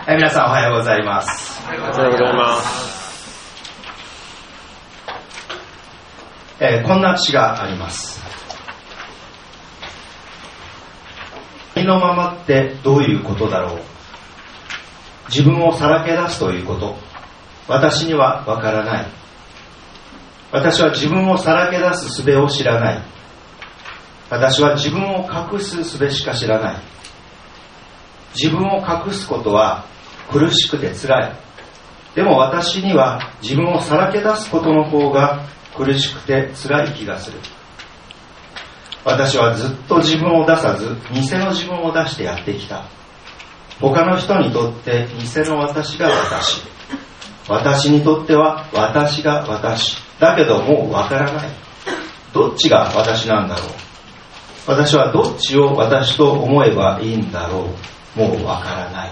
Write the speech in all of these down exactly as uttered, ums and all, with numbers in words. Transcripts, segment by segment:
えー、皆さんおはようございます。 おはようございます。 えー、こんな詩があります。ありのままってどういうことだろう。自分をさらけ出すということ、私にはわからない。私は自分をさらけ出す術を知らない。私は自分を隠す術しか知らない。自分を隠すことは苦しくて辛い。でも私には自分をさらけ出すことの方が苦しくて辛い気がする。私はずっと自分を出さず、偽の自分を出してやってきた。他の人にとって偽の私が私。私にとっては私が私。だけどもうわからない。どっちが私なんだろう。私はどっちを私と思えばいいんだろう。もうわからない。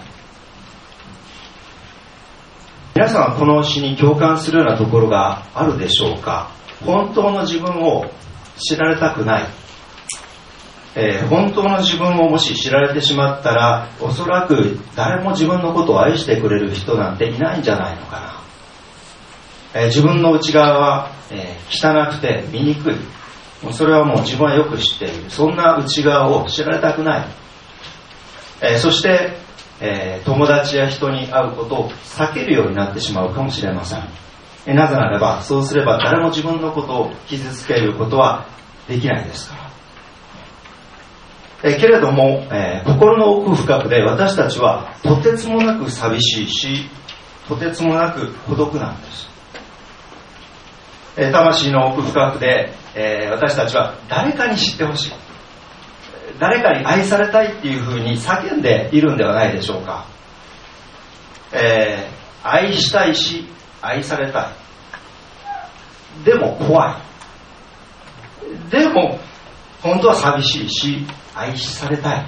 皆さんはこの詩に共感するようなところがあるでしょうか。本当の自分を知られたくない。えー、本当の自分をもし知られてしまったら、おそらく誰も自分のことを愛してくれる人なんていないんじゃないのかな。えー、自分の内側は、えー、汚くて醜い。それはもう自分はよく知っている。そんな内側を知られたくない。えー、そして、えー、友達や人に会うことを避けるようになってしまうかもしれません。えー、なぜならば、そうすれば誰も自分のことを傷つけることはできないですから。えー、けれども、えー、心の奥深くで私たちはとてつもなく寂しいし、とてつもなく孤独なんです。えー、魂の奥深くで、えー、私たちは誰かに知ってほしい。誰かに愛されたいっていうふうに叫んでいるんではないでしょうか。えー、愛したいし愛されたい。でも怖い。でも本当は寂しいし愛されたい。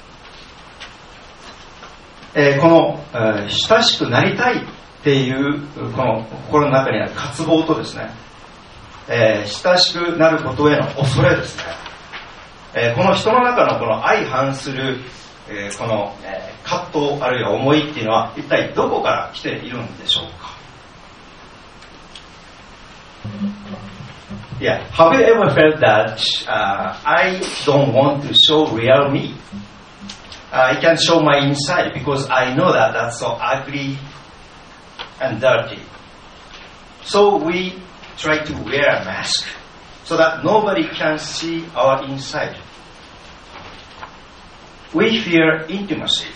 えー、この、えー、親しくなりたいっていうこの心の中にある渇望とですね、えー、親しくなることへの恐れですね。えー、この人の中のこの相反する、えー、この、えー、葛藤あるいは思いっていうのは一体どこから来ているんでしょうか。Yeah, have you ever felt that uh, I don't want to show real me? Uh, I can't show my inside because I know that that's so ugly and dirty. So we try to wear a mask so that nobody can see our inside. We fear intimacy,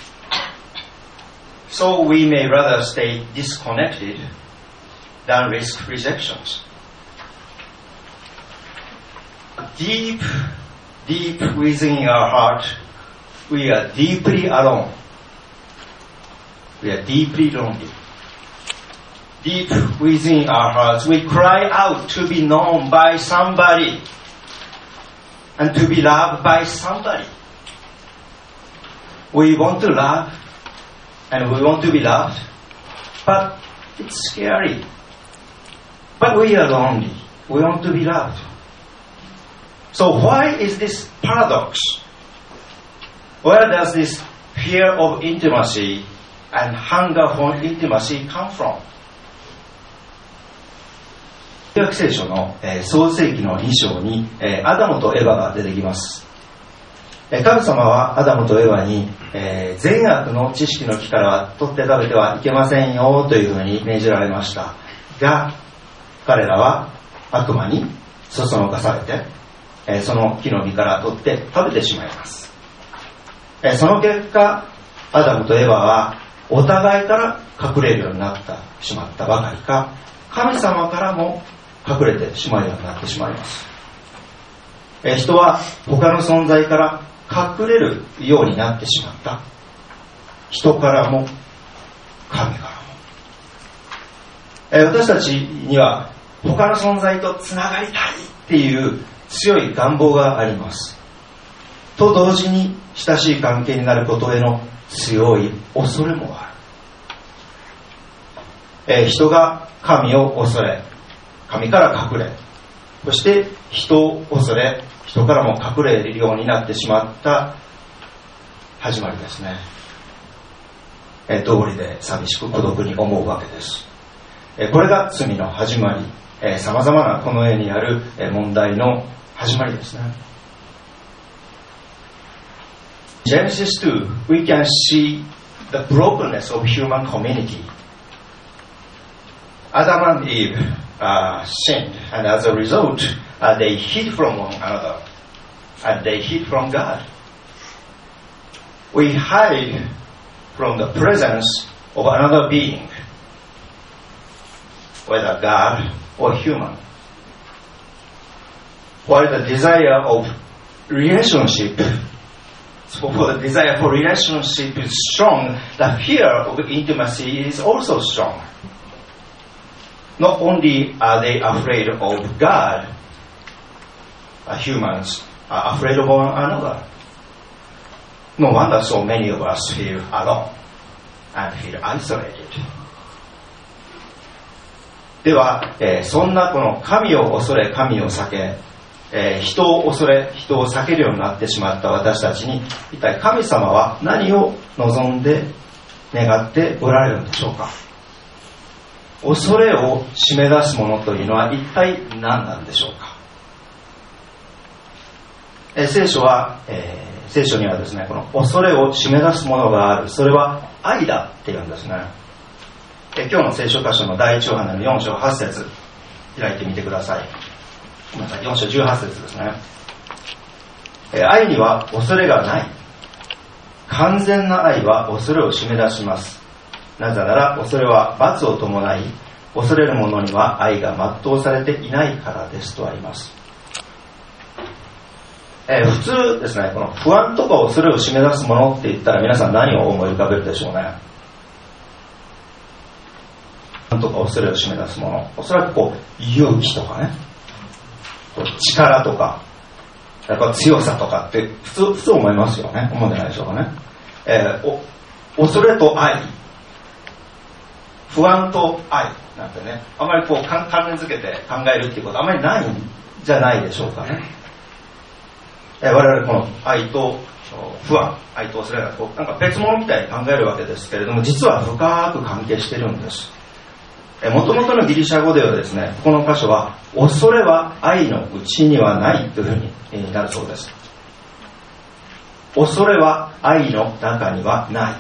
so we may rather stay disconnected than risk rejections. Deep, deep within our heart, we are deeply alone. We are deeply lonely. Deep within our hearts, we cry out to be known by somebody and to be loved by somebody. We want to love and we want to be loved, but it's scary. But we are lonely. We want to be loved. So why is this paradox? Where does this fear of intimacy and hunger for intimacy come from?旧約聖書の、えー、創世記のに章に、えー、アダムとエヴァが出てきます。えー、神様はアダムとエヴァに、えー、善悪の知識の木からは取って食べてはいけませんよというふうに命じられましたが、彼らは悪魔にそそのかされて、えー、その木の実から取って食べてしまいます。えー、その結果アダムとエヴァはお互いから隠れるようになってしまったばかりか、神様からも隠れてしまうようになってしまいます。え人は他の存在から隠れるようになってしまった。人からも神からも。え私たちには他の存在とつながりたいっていう強い願望があります。と同時に親しい関係になることへの強い恐れもある。え人が神を恐れ、神から隠れ、そして人を恐れ、人からも隠れるようになってしまった始まりですね。 え道理で寂しく孤独に思うわけです。えこれが罪の始まり、え様々なこの世にある問題の始まりですね。Genesis two, we can see the brokenness of human community. Adam and Eve uh, sinned, and as a result, uh, they hid from one another, and they hid from God. We hide from the presence of another being, whether God or human. While the desire of relationship, so for the desire for relationship is strong, the fear of intimacy is also strong. Not only are they afraid of God, uh, humans are afraid of one another. No wonder so many of us feel alone and feel isolated. では、えー、そんなこの神を恐れ神を避け、えー、人を恐れ人を避けるようになってしまった私たちに、一体神様は何を望んで願っておられるんでしょうか。恐れを締め出すものというのは一体何なんでしょうか。えー、聖書は、えー、聖書にはですね、この恐れを締め出すものがある。それは愛だって言うんですね。えー、今日の聖書箇所の第一ヨハネのよん章はち節開いてみてください。ごめんなさい、よん章じゅうはち節ですね。えー、愛には恐れがない。完全な愛は恐れを締め出します。なぜなら恐れは罰を伴い、恐れる者には愛が全うされていないからですとあります。えー、普通ですね、この不安とか恐れを締め出すものって言ったら皆さん何を思い浮かべるでしょうね。不安とか恐れを締め出すもの、おそらくこう勇気とかね、力とか、やっぱ強さとかって普通普通思いますよね。思うんじゃないでしょうかね。えー、お恐れと愛、不安と愛なんてね、あまりこう関連づけて考えるっていうことはあまりないんじゃないでしょうかね。えー、我々この愛と不安、愛と恐れがこうなんか別物みたいに考えるわけですけれども、実は深く関係しているんです。もともとのギリシャ語ではですね、この箇所は恐れは愛のうちにはないというふうになるそうです。恐れは愛の中にはない。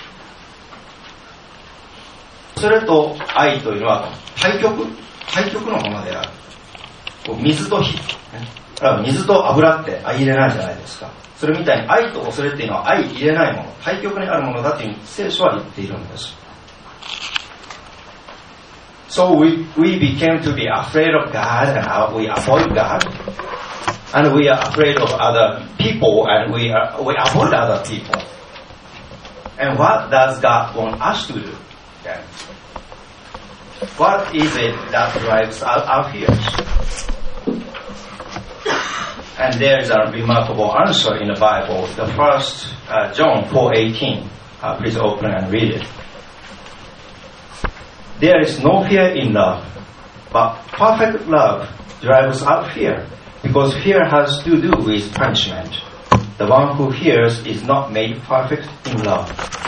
恐れと愛というのは対極対極のものである。こう水と火、ね、水と油って相入れないじゃないですか。それみたいに愛と恐れっていうのは相入れないもの、対極にあるものだという聖書は言っているんです。So we, we became to be afraid of God, and we avoid God, and we are afraid of other people, and we, are, we avoid other people. And what does God want us to do then? What is it that drives our, our fears? And there is a remarkable answer in the Bible, the first uh, John four eighteen. Uh, please open and read it. There is no fear in love, but perfect love drives out fear, because fear has to do with punishment. The one who fears is not made perfect in love.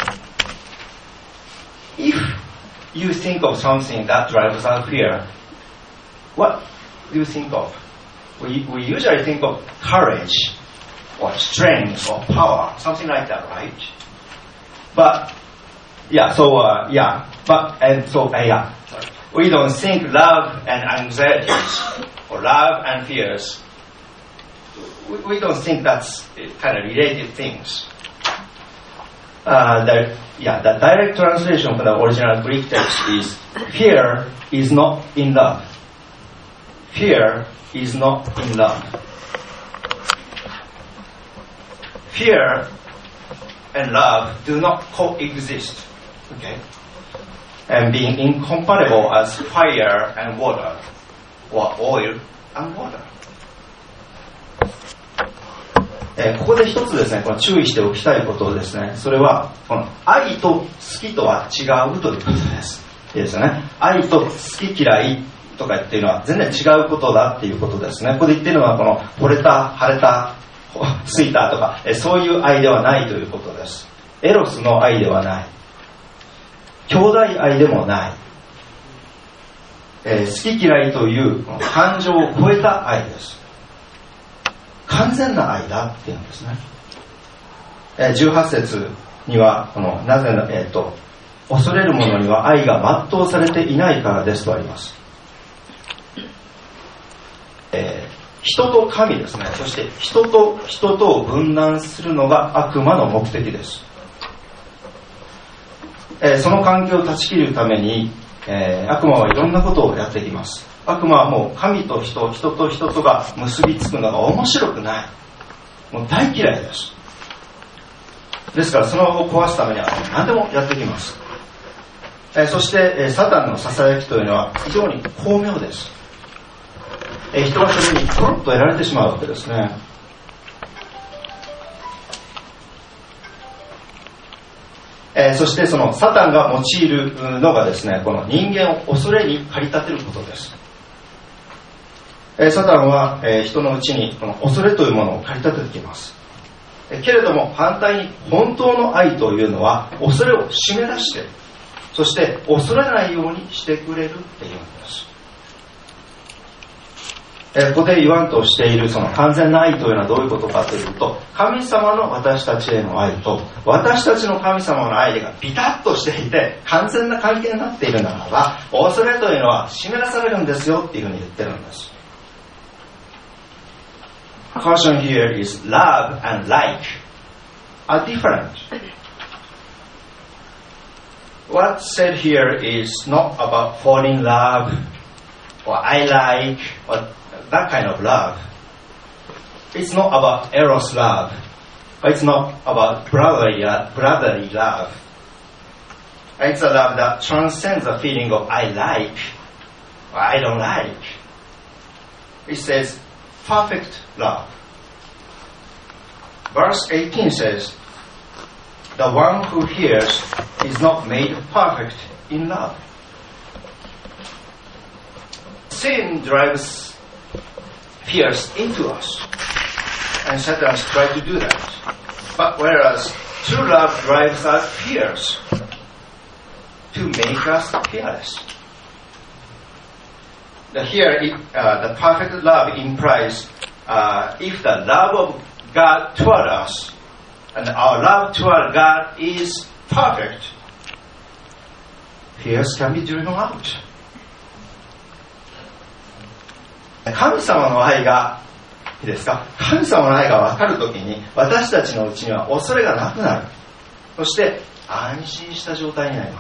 If you think of something that drives out fear, what do you think of? We, we usually think of courage or strength or power, something like that, right? But yeah, so uh, yeah, but and so uh, yeah, sorry. We don't think love and anxieties or love and fears. We, we don't think that's kind of related things. Uh, the, yeah, the direct translation from the original Greek text is fear is not in love. Fear is not in love. Fear and love do not coexist. Okay, and being incompatible as fire and water, or oil and water. えー、ここで一つですね、この注意しておきたいことですね。それはこの愛と好きとは違うということです。いいですよね。愛と好き嫌いとかっていうのは全然違うことだっていうことですね。ここで言ってるのはこの惚れた、晴れた、好いたとか、えー、そういう愛ではないということです。エロスの愛ではない。 兄弟愛でもない、えー、好き嫌いという感情を超えた愛です。完全な愛だっていうんですね。えー、じゅうはち節にはこのなぜな、えー、と恐れる者には愛が全うされていないからですとあります。えー人と神ですね。そして人と人とを分断するのが悪魔の目的です。えー、その関係を断ち切るために、えー、悪魔はいろんなことをやってきます。悪魔はもう神と人、人と人とが結びつくのが面白くない。もう大嫌いです。ですからそのを壊すためには何でもやってきます。えー、そして、えー、サタンのささやきというのは非常に巧妙です。えー、人はそれにコロッと得られてしまうわけですね。えー、そしてそのサタンが用いるのがですね、この人間を恐れに駆り立てることです。えー、サタンは、えー、人のうちにこの恐れというものを駆り立ててきます。えー、けれども反対に本当の愛というのは恐れを締め出して、そして恐れないようにしてくれるっていうんです。ここで言わんとしているその完全な愛というのはどういうことかというと、神様の私たちへの愛と私たちの神様の愛がビタッとしていて完全な関係になっているならば、恐れというのは締め出されるんですよっていうふうに言ってるんです。 Caution here is love and like are different. What said here is not about falling in love or I like or that kind of love. It's not about eros love. It's not about brotherly, brotherly love. It's a love that transcends the feeling of I like or I don't like. It says perfect love. Verse eighteen says, the one who hears is not made perfect in love. Sin drives fears into us, and Satan has tried to do that. But whereas true love drives out fears to make us fearless. The here, uh, the perfect love implies uh, if the love of God toward us and our love toward God is perfect, fears can be driven out. 神様の愛がいいですか、神様の愛が分かるときに私たちのうちには恐れがなくなる。そして安心した状態になります。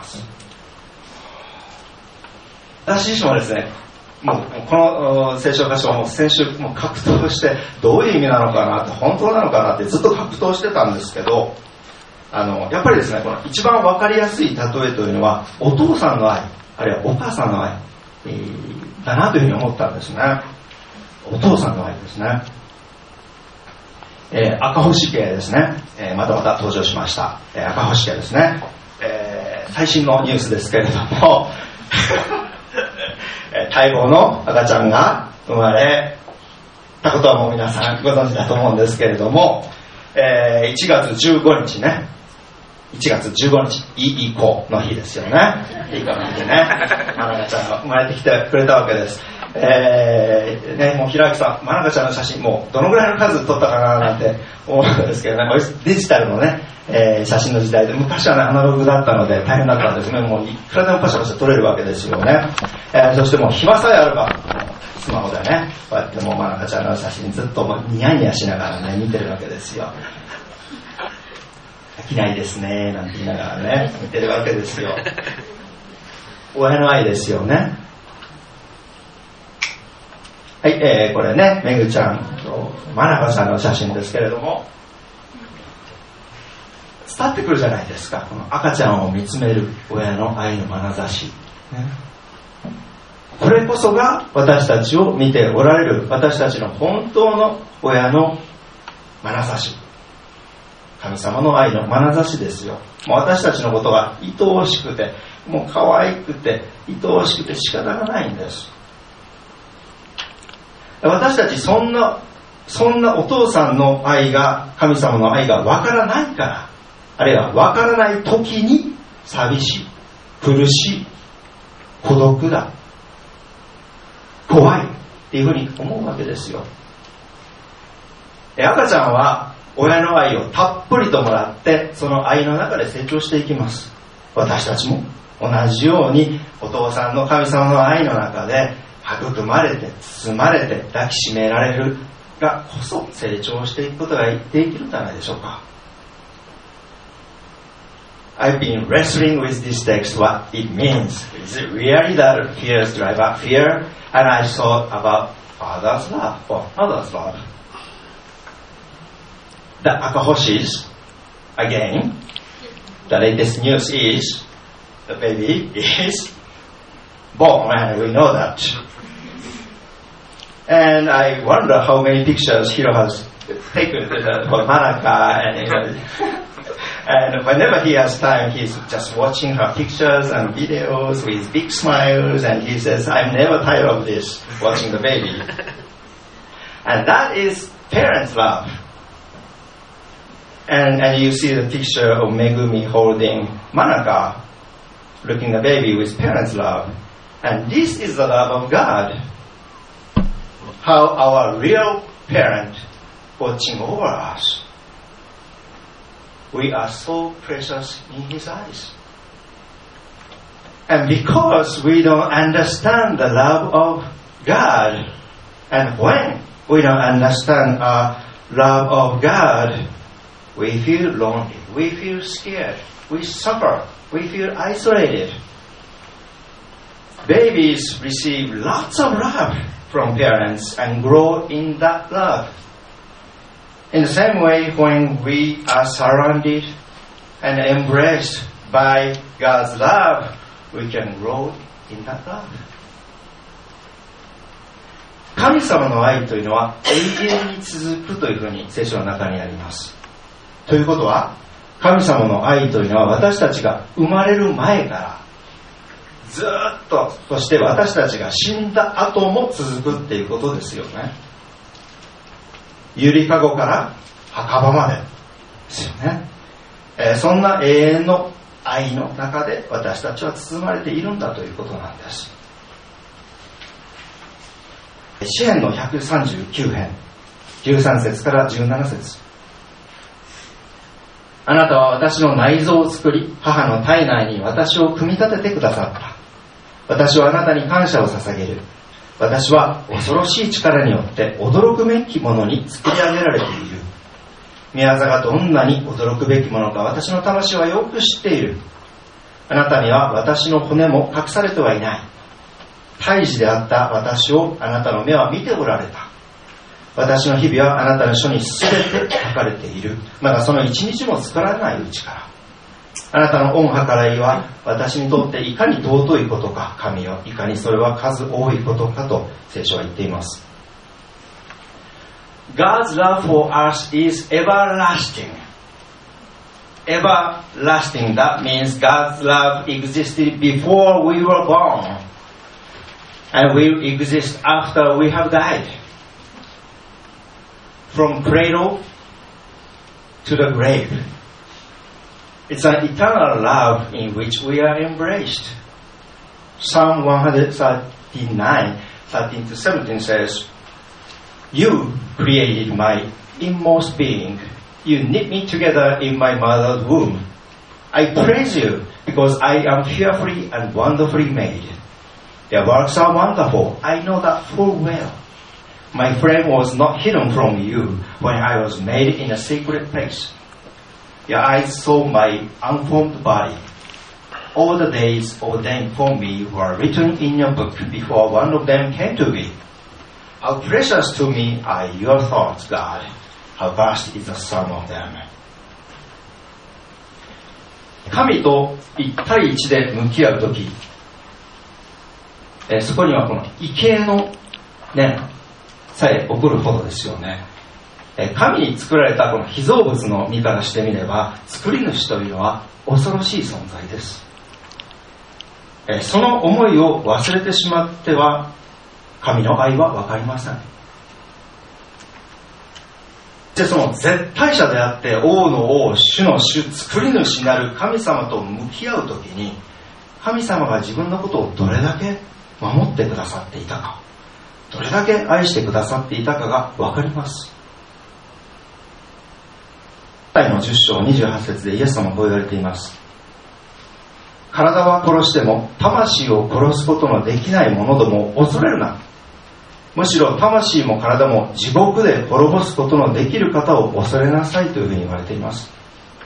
私自身もですね、もうこの聖書箇所をもう先週もう格闘してどういう意味なのかなって、本当なのかなってずっと格闘してたんですけど、あのやっぱりですね、この一番分かりやすい例えというのはお父さんの愛、あるいはお母さんの愛、えー、だなというふうに思ったんですね。お父さんの愛ですね。えー、赤星家ですね、えー、またまた登場しました、えー、赤星家ですね、えー、最新のニュースですけれども待望の赤ちゃんが生まれたことはもう皆さんご存知だと思うんですけれども、えー、いちがつじゅうごにちね、いちがつじゅうごにち、いい子の日ですよね。いい子の日でね、まなかちゃんが生まれてきてくれたわけです。えーね、もう平木さん、まなかちゃんの写真もうどのぐらいの数撮ったかななんて思うんですけどね、デジタルのね、えー、写真の時代で、昔はねアナログだったので大変だったんですね。もういくらでもパシャパシャ撮れるわけですよね。えー、そしてもう暇さえあればスマホでね、こうやってもうまなかちゃんの写真ずっともうニヤニヤしながらね見てるわけですよ。飽きないですねなんて言いながらね見てるわけですよ。親の愛ですよね。はい、えー、これね、めぐちゃんとまなかちゃんの写真ですけれども、伝ってくるじゃないですか、この赤ちゃんを見つめる親の愛の眼差し、ね、これこそが私たちを見ておられる私たちの本当の親の眼差し、神様の愛の眼差しですよ。もう私たちのことが愛おしくて、もう可愛くて愛おしくて仕方がないんです。私たちそんなそんなお父さんの愛が、神様の愛がわからないから、あるいはわからない時に寂しい、 苦しい、孤独だ、怖いっていうふうに思うわけですよ。赤ちゃんは親の愛をたっぷりともらって、その愛の中で成長していきます。私たちも同じようにお父さんの神様の愛の中で育まれて、包まれて、抱きしめられるがこそ成長していくことができるんじゃないでしょうか。I've been wrestling with this text, what it means. Is it really that fears drive up fear? And I thought about Father's love or Mother's love. The Akahoshis, again, the latest news is the baby is born, and we know that. And I wonder how many pictures Hiro has taken for Manaka, and you know, and whenever he has time, he's just watching her pictures and videos with big smiles, and he says, I'm never tired of this, watching the baby. And that is parents' love. And, and you see the picture of Megumi holding Manaka, looking the baby with parents' love. And this is the love of God. How our real parent watching over us. We are so precious in His eyes. And because we don't understand the love of God, and when we don't understand our love of God, we feel lonely, we feel scared, we suffer, we feel isolated. Babies receive lots of love from parents and grow in that love. In the same way, when we are surrounded and embraced by God's love, we can grow in that love. 神様の愛というのは永遠に続くというふうに聖書の中にあります。ということは、神様の愛というのは私たちが生まれる前からずっと、そして私たちが死んだ後も続くっていうことですよね。ゆりかごから墓場までですよね、えー、そんな永遠の愛の中で私たちは包まれているんだということなんです。詩編のひゃくさんじゅうきゅう編じゅうさん節からじゅうなな節。あなたは私の内臓を作り、母の体内に私を組み立ててくださった。私はあなたに感謝を捧げる。私は恐ろしい力によって驚くべきものに作り上げられている。宮業がどんなに驚くべきものか私の魂はよく知っている。あなたには私の骨も隠されてはいない。胎児であった私をあなたの目は見ておられた。私の日々はあなたの書にすべて書かれている。まだその一日も作られないうちから。あなたの恩計らいは私にとっていかに尊いことか、神よ、いかにそれは数多いことかと聖書は言っています。God's love for us is everlasting. Everlasting, that means God's love existed before we were born and will exist after we have died. From cradle to the grave. It's an eternal love in which we are embraced. Psalm one thirty-nine, thirteen to seventeen says, You created my inmost being. You knit me together in my mother's womb. I praise you because I am fearfully and wonderfully made. Your works are wonderful. I know that full well. My frame was not hidden from you when I was made in a secret place. Your eyes saw my unformed body. All the days ordained for me were written in your book before one of them came to be. How precious to me are your thoughts, God. How vast is the sum of them. 神と一対一で向き合うとき、えそこにはこの畏敬の念さえ起こるほどですよね。神に作られたこの被造物の身からしてみれば、作り主というのは恐ろしい存在です。その思いを忘れてしまっては、神の愛は分かりません。で、その絶対者であって王の王、主の主、作り主なる神様と向き合うときに、 神様が自分のことをどれだけ守ってくださっていたか、どれだけ愛してくださっていたかがわかります。マタイのじゅっ章にじゅうはち節でイエス様はこう言われています。体は殺しても魂を殺すことのできない者どもを恐れるな。むしろ魂も体も地獄で滅ぼすことのできる方を恐れなさいというふうに言われています。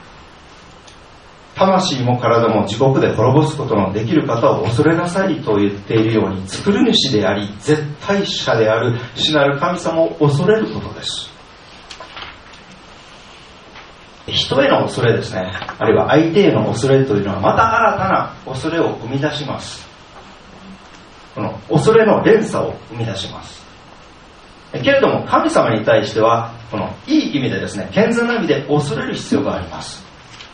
魂も体も地獄で滅ぼすことのできる方を恐れなさいと言っているように、作る主であり絶対者である主なる神様を恐れることです。人への恐れですね、あるいは相手への恐れというのはまた新たな恐れを生み出します。この恐れの連鎖を生み出します。けれども神様に対してはこのいい意味でですね、健全な意味で恐れる必要があります。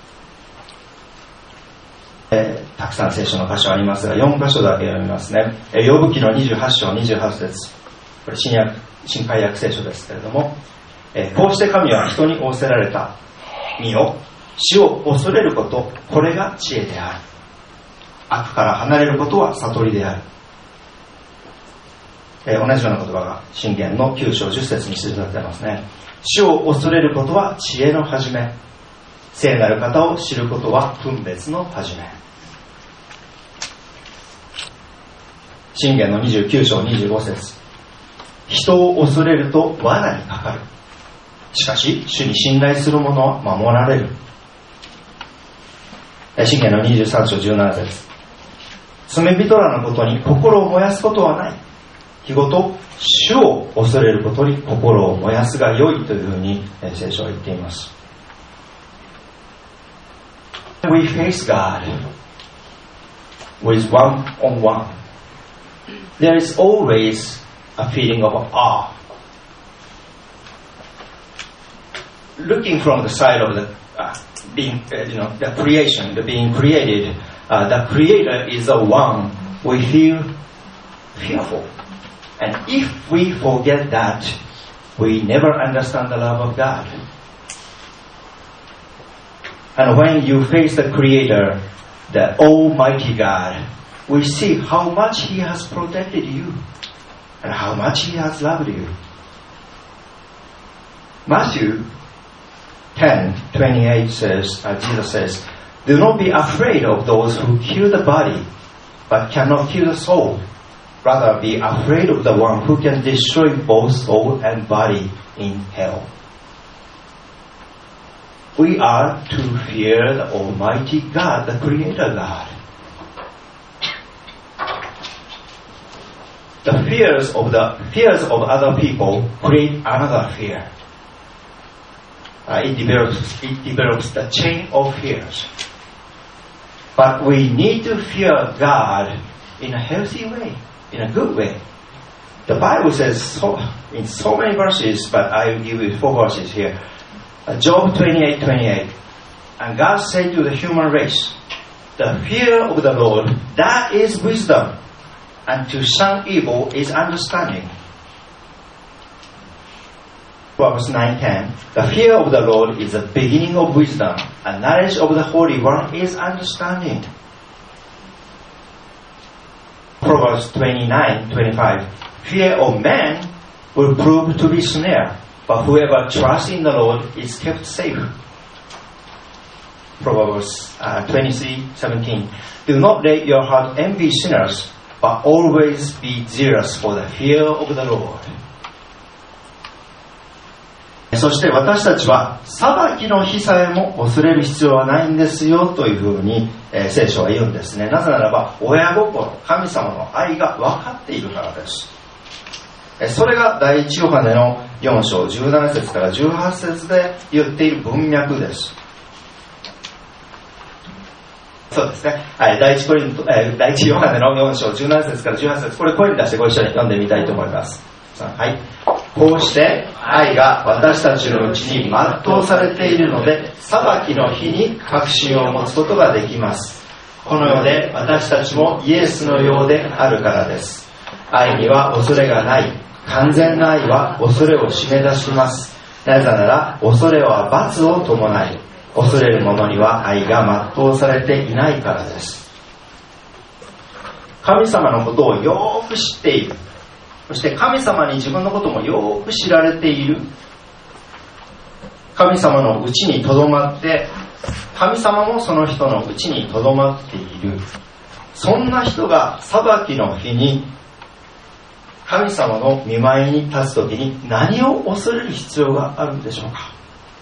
えー、たくさん聖書の箇所ありますがよん箇所だけ読みますね。えー、ヨブ記のにじゅうはち章にじゅうはち節、これ新約新海訳聖書ですけれども、えー、こうして神は人に仰せられた。見よ、死を恐れること、これが知恵である。悪から離れることは悟りである。えー、同じような言葉が箴言のきゅう章じゅっ節に記されていますね。死を恐れることは知恵の始め、聖なる方を知ることは分別の始め。箴言のにじゅうきゅう章にじゅうご節、人を恐れると罠にかかる。しかし主に信頼する者は守られる。箴言のにじゅうさん章じゅうなな節、罪人らのことに心を燃やすことはない。日ごと主を恐れることに心を燃やすが良いというふうに聖書は言っています。We face God with one on one. There is always a feeling of awe.Looking from the side of the uh, being, uh, you know, the creation, the being created, uh, the Creator is the one we feel fearful. And if we forget that, we never understand the love of God. And when you face the Creator, the Almighty God, we see how much He has protected you and how much He has loved you. Matthew ten twenty-eight says, uh, Jesus says, do not be afraid of those who kill the body, but cannot kill the soul. Rather be afraid of the one who can destroy both soul and body in hell. We are to fear the Almighty God, the Creator God. The fears of the fears of other people create another fear.Uh, it develops, it develops the chain of fears. But we need to fear God in a healthy way, in a good way. The Bible says so, in so many verses, but I will give you four verses here. Uh, Job twenty-eight twenty-eight. And God said to the human race, the fear of the Lord, that is wisdom, and to shun evil is understanding.Proverbs nine ten. The fear of the Lord is the beginning of wisdom, and knowledge of the Holy One is understanding. Proverbs twenty-nine twenty-five. Fear of man will prove to be snare, but whoever trusts in the Lord is kept safe. Proverbs uh, twenty-three seventeen. Do not let your heart envy sinners, but always be zealous for the fear of the Lord.そして私たちは裁きの日さえも恐れる必要はないんですよというふうに、えー、聖書は言うんですね。なぜならば親心、神様の愛が分かっているからです。えー、それが第一ヨハネのよん章じゅうなな節からじゅうはち節で言っている文脈です。そうですね。はい、第一コリント、えー、第一ヨハネのよん章じゅうなな節からじゅうはち節、これ声に出してご一緒に読んでみたいと思います。はい。こうして愛が私たちのうちに全うされているので、裁きの日に確信を持つことができます。この世で私たちもイエスのようであるからです。愛には恐れがない。完全な愛は恐れを締め出します。なぜなら恐れは罰を伴い、恐れる者には愛が全うされていないからです。 神様のことをよーく知っている、そして神様に自分のこともよーく知られている、神様のうちにとどまって、神様もその人のうちにとどまっている、そんな人が裁きの日に神様の御前に立つときに何を恐れる必要があるんでしょうか。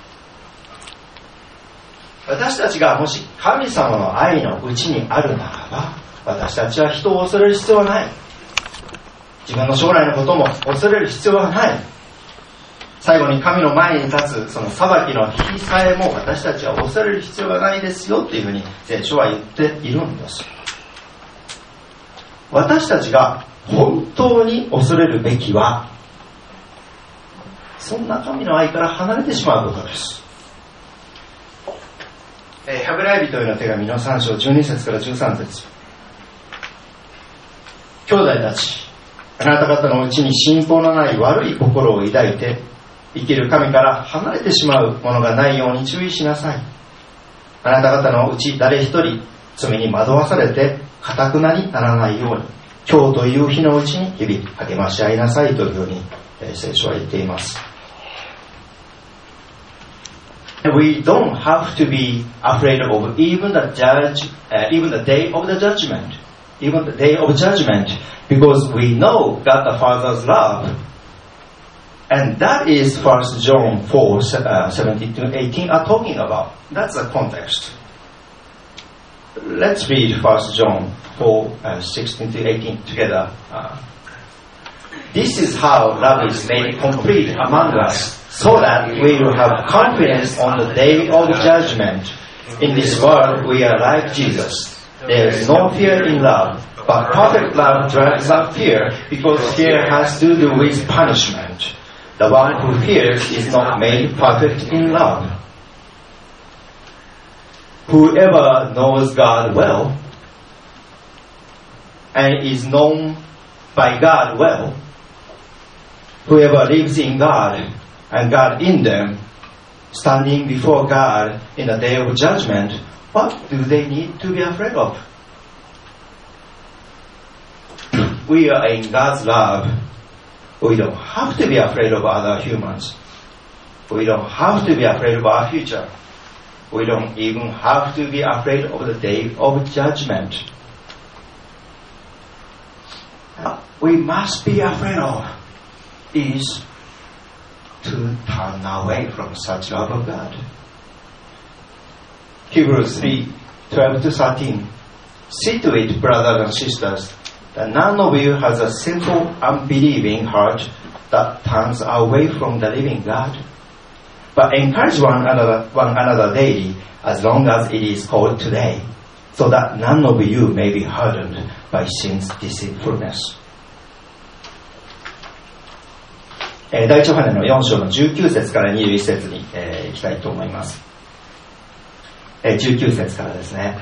私たちがもし神様の愛のうちにあるならば、私たちは人を恐れる必要はない。自分の将来のことも恐れる必要はない。最後に神の前に立つその裁きの日さえも私たちは恐れる必要がないですよというふうに聖書は言っているんです。私たちが本当に恐れるべきは、そんな神の愛から離れてしまうことです。えー、ヘブライ人への手紙のさん章じゅうに節からじゅうさん節。兄弟たち、あなた方のうちに信仰のない悪い心を抱いて生きる神から離れてしまうものがないように注意しなさい。あなた方のうち誰一人罪に惑わされて堅くなにならないように、今日という日のうちに日々励まし合いなさいというふうに、えー、聖書は言っています。We don't have to be afraid of even the judge, uh, even the day of the judgment, even the day of judgment, because we know God the Father's love, and that is First John four seventeen to eighteen are talking about. That's the context. Let's read First John four sixteen to eighteen together. Uh, this is how love is made complete among us, so that we will have confidence on the day of judgment. In this world we are like Jesus. There is no fear in love, but perfect love drives out fear, because fear has to do with punishment. The one who fears is not made perfect in love. Whoever knows God well and is known by God well, whoever lives in God and God in them, standing before God in the day of judgment, what do they need to be afraid of? We are in God's love. We don't have to be afraid of other humans. We don't have to be afraid of our future. We don't even have to be afraid of the day of judgment. What we must be afraid of is to turn away from such love of God. Hebrews three twelve to thirteen. See to it, brothers and sisters, that none of you has a sinful, unbelieving heart that turns away from the living God. But encourage one another, one another daily, as long as it is called today, so that none of you may be hardened by sin's deceitfulness. えー、第一ヨハネのよん章のじゅうきゅう節からにじゅういち節に、えー、行きたいと思います。えー、じゅうきゅう節からですね。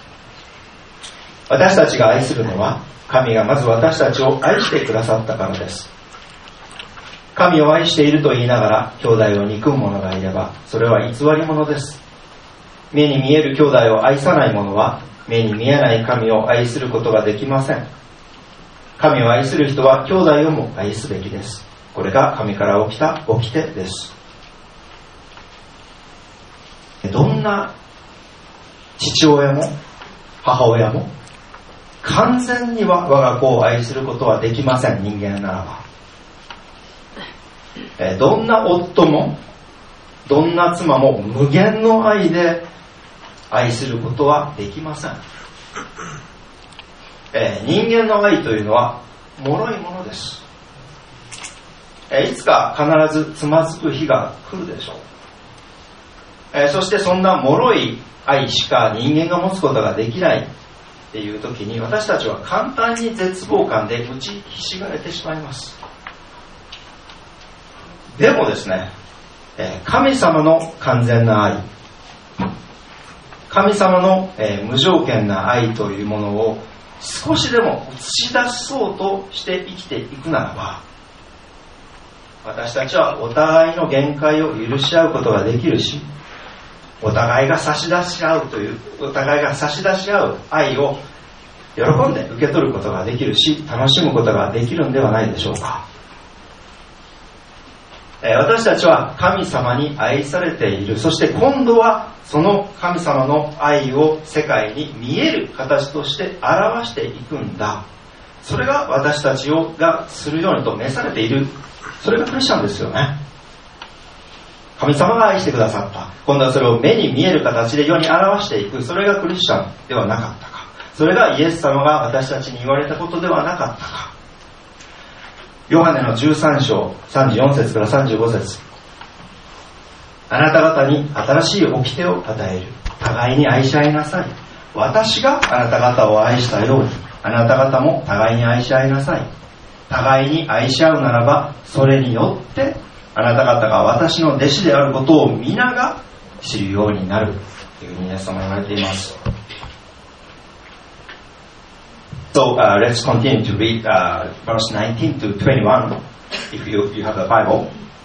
私たちが愛するのは、神がまず私たちを愛してくださったからです。神を愛していると言いながら兄弟を憎む者がいれば、それは偽り者です。目に見える兄弟を愛さない者は、目に見えない神を愛することができません。神を愛する人は兄弟をも愛すべきです。これが神から起きた掟です。どんな父親も母親も完全には我が子を愛することはできません。人間ならば。えどんな夫もどんな妻も無限の愛で愛することはできません。え人間の愛というのは脆いものです。えいつか必ずつまずく日が来るでしょう。えそしてそんな脆い愛しか人間が持つことができないっていう時に、私たちは簡単に絶望感で打ちひしがれてしまいます。でもですね、神様の完全な愛、神様の無条件な愛というものを少しでも映し出そうとして生きていくならば、私たちはお互いの限界を許し合うことができるし、お互いが差し出し合うという、お互いが差し出し合う愛を喜んで受け取ることができるし、楽しむことができるんではないでしょうか。私たちは神様に愛されている。そして今度はその神様の愛を世界に見える形として表していくんだ。それが私たちをがするようにと召されている。それがクリスチャンですよね。神様が愛してくださった。今度はそれを目に見える形で世に表していく。それがクリスチャンではなかったか。それがイエス様が私たちに言われたことではなかったか。ヨハネのじゅうさん章さんじゅうよん節からさんじゅうご節、あなた方に新しい掟を与える。互いに愛し合いなさい。私があなた方を愛したように、あなた方も互いに愛し合いなさい。互いに愛し合うならば、それによってあなた方が私の弟子であることを皆が知るようになるというふうにイエス様は言われています。So uh, let's continue to read uh, verse nineteen to twenty-one if you, you have the Bible.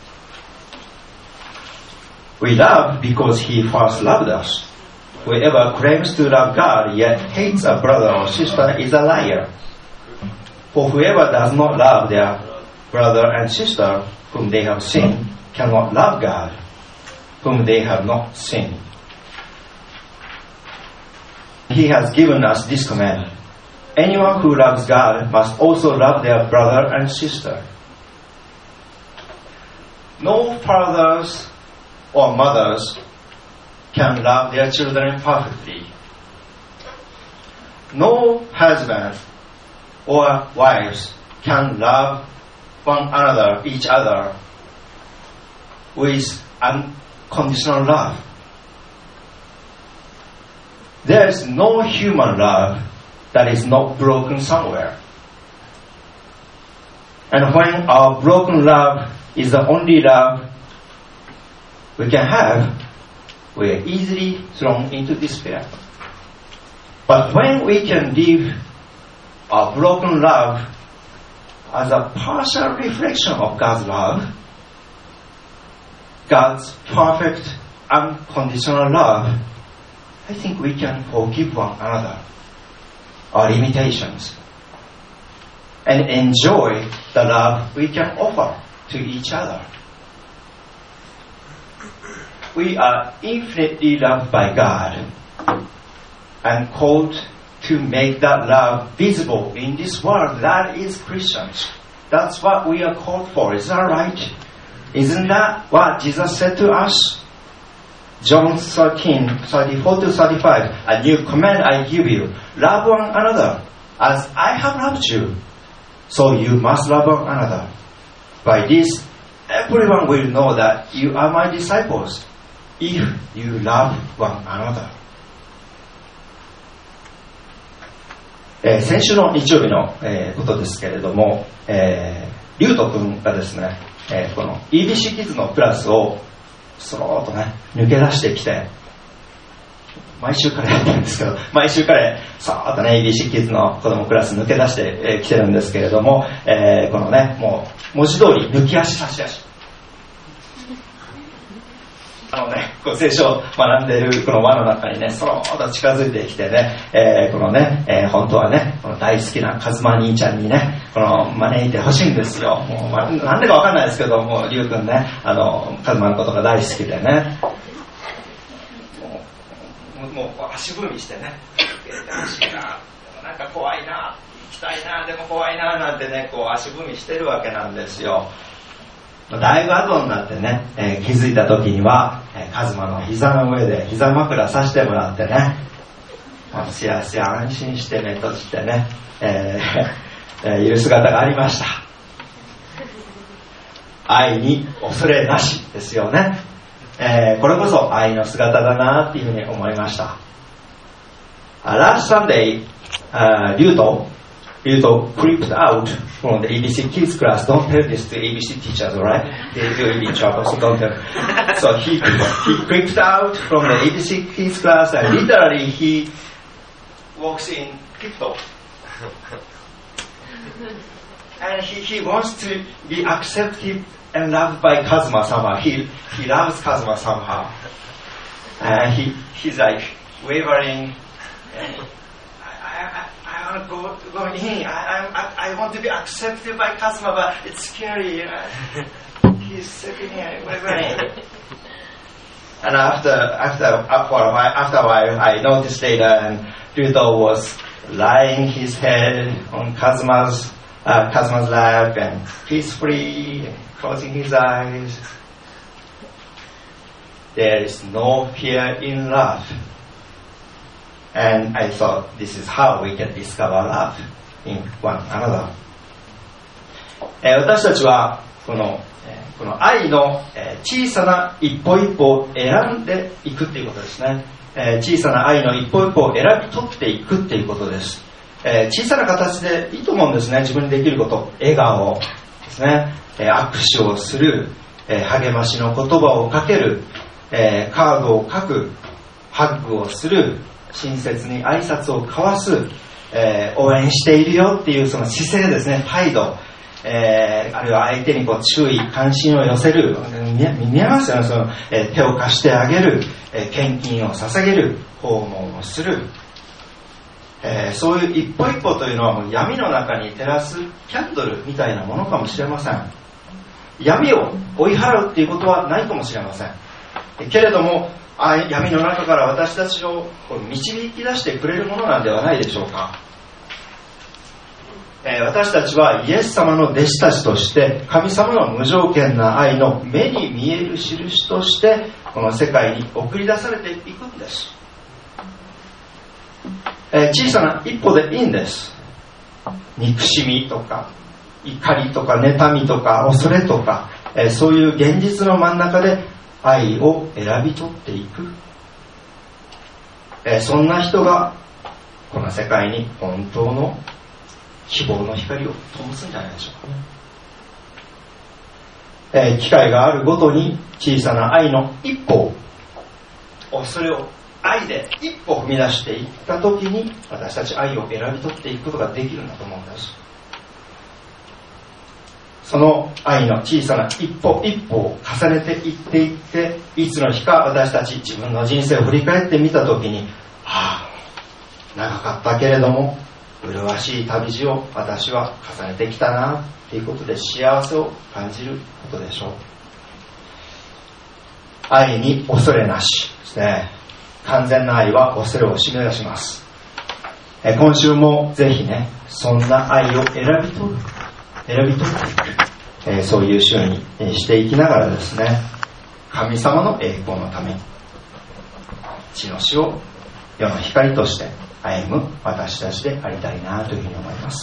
We love because he first loved us. Whoever claims to love God yet hates a brother or sister is a liar. For whoever does not love their brother and sister whom they have seen cannot love God whom they have not seen. He has given us this command.Anyone who loves God must also love their brother and sister. No fathers or mothers can love their children perfectly. No husband or wives can love one another, each other, with unconditional love. There is no human love.That is not broken somewhere. And when our broken love is the only love we can have, we are easily thrown into despair. But when we can live our broken love as a partial reflection of God's love, God's perfect unconditional love, I think we can forgive one another.Our limitations and enjoy the love we can offer to each other. We are infinitely loved by God and called to make that love visible in this world. That is Christians. That's what we are called for. Is that right? Isn't that what Jesus said to us?John thirteen, thirty-four to thirty-five, a new command I give you, love one another as I have loved you, so you must love one another. By this, everyone will know that you are my disciples, if you love one another. えー、先週の日曜日の、えー、ことですけれども、えー、リュウト君がですね、えー、この イービーシー キッズのクラスをそろーっとね抜け出してきて、毎週彼やってるんですけど、毎週彼そーっとね イービーシー キッズの子供クラス抜け出してきてるんですけれども、えー、このねもう文字通り抜き足差し足、あのねこう聖書を学んでいるこの輪の中にねそろーっと近づいてきてね、えー、このね、えー、本当はねこの大好きなカズマ兄ちゃんにねこの招いてほしいんですよ。もう、まあ、なんでかわかんないですけども、リュウ君ねあのカズマのことが大好きでね、もう、もう足踏みしてね欲しいな、なんか怖いな、行きたいな、でも怖いななんてねこう足踏みしてるわけなんですよ。だいぶ後になってね、えー、気づいた時には、えー、カズマの膝の上で膝枕させてもらってね、しやしや安心して目閉じてね、えーえー、いる姿がありました。愛に恐れなしですよね、えー、これこそ愛の姿だなっていうふうに思いました。uh, Last Sunday, uh, リュウトリュウト creeped out from the イービーシー kids class. Don't tell this to イービーシー teachers, alright? They will be in trouble, so don't tell. So he, he creeped out from the イービーシー kids class and literally he walks in tiptoe. And he, he wants to be accepted and loved by Kazuma somehow. He, he loves Kazuma somehow. And he, he's like wavering. I, I, I want to go, go in. I, I, I want to be accepted by Kazuma, but it's scary. You know? He's sitting here. And after, after, after a while, after a while, I noticed later, and Ryudo was lying his head on Kazuma's, uh, Kazuma's lap, and peacefully closing his eyes. There is no fear in love. And I thought this is how we can discover love in one another. えー、私たちはこの、えー、この愛の、えー、小さな一歩一歩を選んでいくっていうことですね。えー、小さな愛の一歩一歩を選び取っていくっていうことです。えー、小さな形でいいと思うんですね。自分にできること、笑顔ですね。えー、握手をする、えー、励ましの言葉をかける、えー、カードを書く、ハッグをする、親切に挨拶を交わす、えー、応援しているよっていうその姿勢ですね、態度、えー、あるいは相手にこう注意関心を寄せる、見, 見えますよね、その、えー、手を貸してあげる、えー、献金を捧げる、訪問をする、えー、そういう一歩一歩というのはもう闇の中に照らすキャンドルみたいなものかもしれません。闇を追い払うっていうことはないかもしれませんけれども、闇の中から私たちを導き出してくれるものなんではないでしょうか。えー、私たちはイエス様の弟子たちとして神様の無条件な愛の目に見える印としてこの世界に送り出されていくんです。えー、小さな一歩でいいんです。憎しみとか怒りとか妬みとか恐れとか、えー、そういう現実の真ん中で愛を選び取っていく、えー、そんな人がこの世界に本当の希望の光を灯すんじゃないでしょうかね。えー、機会があるごとに小さな愛の一歩を、それを愛で一歩踏み出していったときに私たち愛を選び取っていくことができるんだと思うんです。その愛の小さな一歩一歩を重ねていっていって、いつの日か私たち自分の人生を振り返ってみたときに、はあ、長かったけれども麗しい旅路を私は重ねてきたなということで幸せを感じることでしょう。愛に恐れなしですね。完全な愛は恐れを締め出します。え今週もぜひね、そんな愛を選び取る選び取っていく、えー、そういう週に、えー、していきながらですね、神様の栄光のために地の死を世の光として歩む私たちでありたいなというふうに思います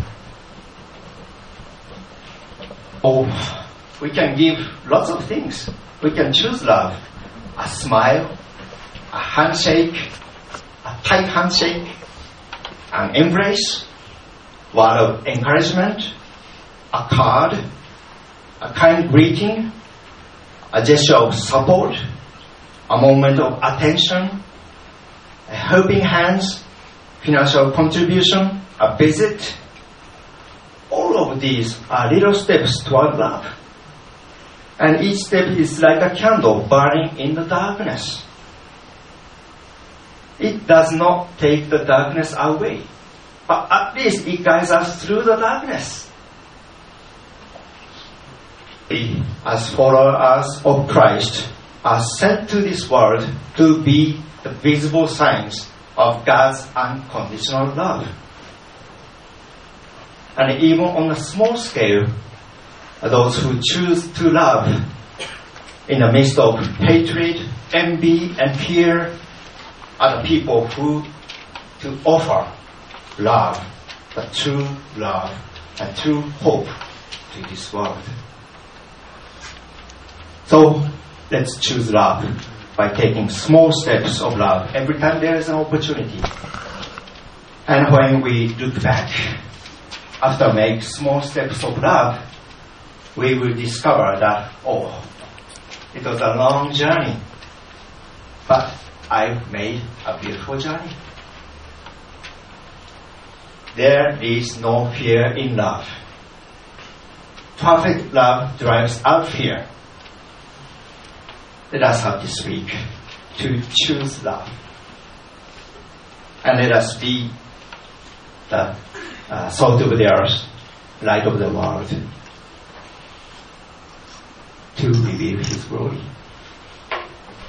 。Oh, we can give lots of things. We can choose love. A smile, a handshake, a tight handshake, an embrace, word of encouragement,A card, a kind greeting, a gesture of support, a moment of attention, a helping hands, financial contribution, a visit. All of these are little steps toward love. And each step is like a candle burning in the darkness. It does not take the darkness away, but at least it guides us through the darkness.We, as followers of Christ, are sent to this world to be the visible signs of God's unconditional love. And even on a small scale, those who choose to love in the midst of hatred, envy, and fear are the people who to offer love, the true love, and true hope to this world.So, let's choose love by taking small steps of love every time there is an opportunity. And when we look back, after making small steps of love, we will discover that, oh, it was a long journey, but I've made a beautiful journey. There is no fear in love. Perfect love drives out fear.Let us have this week to choose love. And let us be the uh, salt of the earth, light of the world, to reveal His glory.